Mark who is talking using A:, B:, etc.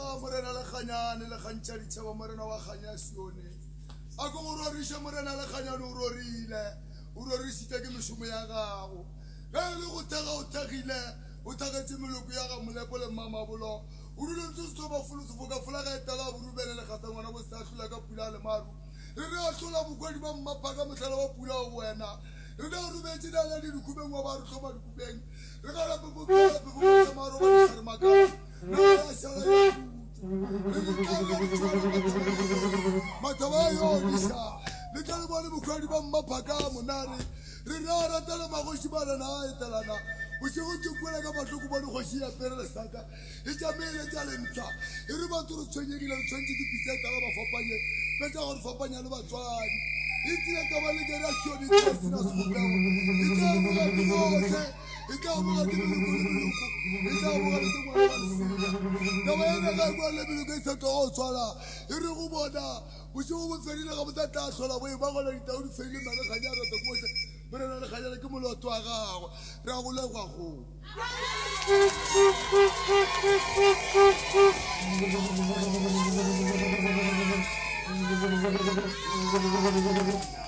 A: morena le khanyane le khantša ditšhaba morena wa khanya sione a go roriša morena le khanyane o rorile o rorisitse ke mešomo ya gago ge le go thega o thegile o thagetse meloko ya ga molepo le mmamabolo o dule ntse se thoba folosefoka fola ga etela borubele le gata ngwana bo se a tlola ka pula le maru re re a tlola bokwadi ba mmaphaka motlhala wa pula o wena re ka robetse dala le dikubeng wa ba re tlhoma dikubeng re ka lapepopelapepopotsamaro ba dikgaremakana re a šala ya mataba a yodisa le tla le bone bokwadi ba mmaphaka monare re re a ratela magoši banana a etelana bosigo ke kwela ka matlhoko ba dikgoši ya pere lesaka e tšameile tša lentsha e re batho re tshwenyegile re tshwantse dipiseta ga ba fapanye petsa gore fapanya le batswadi e tile taba le kere a sione tša sena sekopego e tla boga dinotlhe e tla boga ke meloko le meloko e tla boga le ke ngwana wa lesea taba ena ga e bua le meloko e setlogo o tshwana e re go bona bosigo bo fedile ga botsa tla tlhola boe ba gona ditao di fedile male kganya rata kotlhe morena le kganyana ke moloto wa gagwe re a go legwa gong Thank you.